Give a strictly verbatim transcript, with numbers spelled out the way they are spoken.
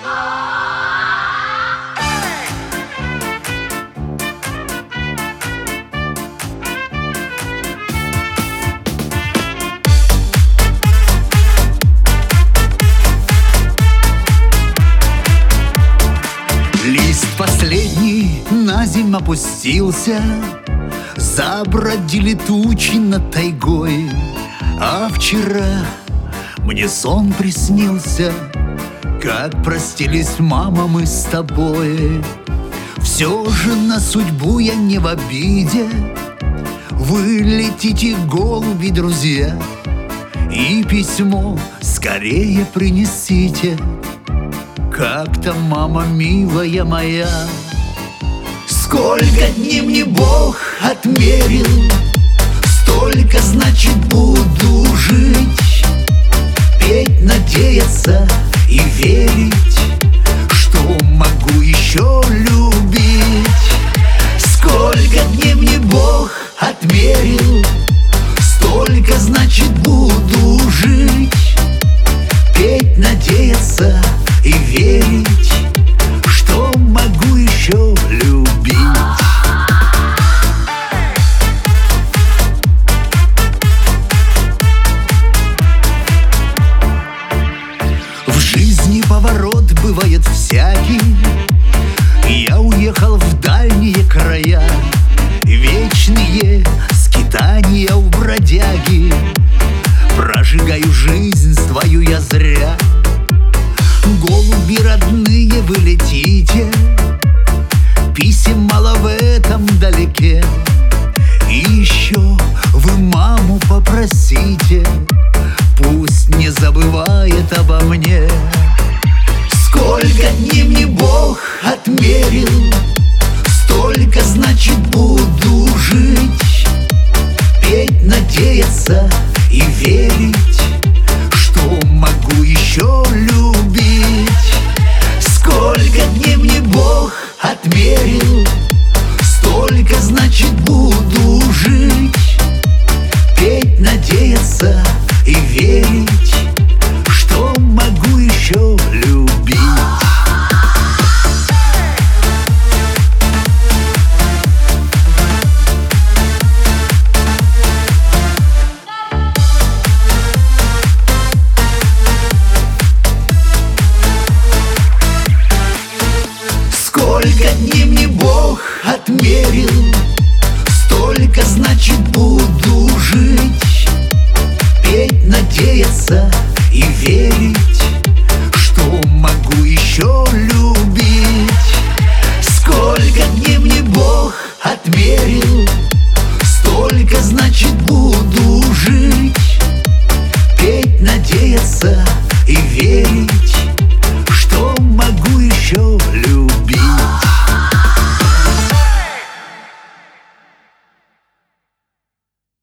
Лист последний на землю опустился, забродили тучи над тайгой. А вчера мне сон приснился, как простились, мама, мы с тобой. Все же на судьбу я не в обиде. Вы летите, голуби, друзья, и письмо скорее принесите. Как-то, мама милая моя, сколько дней мне Бог отмерил, столько, значит, буду жить, петь, надеяться и верить, что могу еще любить. Сколько дней мне Бог отмерил, столько, значит, буду жить, петь, надеяться и верить, что могу еще любить. В жизни поворот бывает всякий. Я уехал в дальние края, вечные скитания у бродяги. Прожигаю жизнь свою я зря. Голуби родные, вы летите, писем мало в этом далеке. И еще вы маму попросите, пусть не забывает обо мне. Сколько дней мне Бог отмерил, столько, значит, буду жить, петь, надеяться и верить,